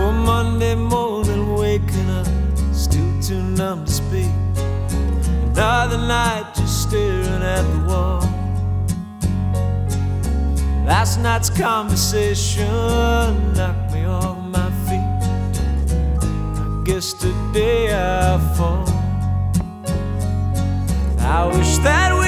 One Monday morning waking up, still too numb to speak. Another night just staring at the wall. Last night's conversation knocked me off my feet. I guess today I fall. I wish that we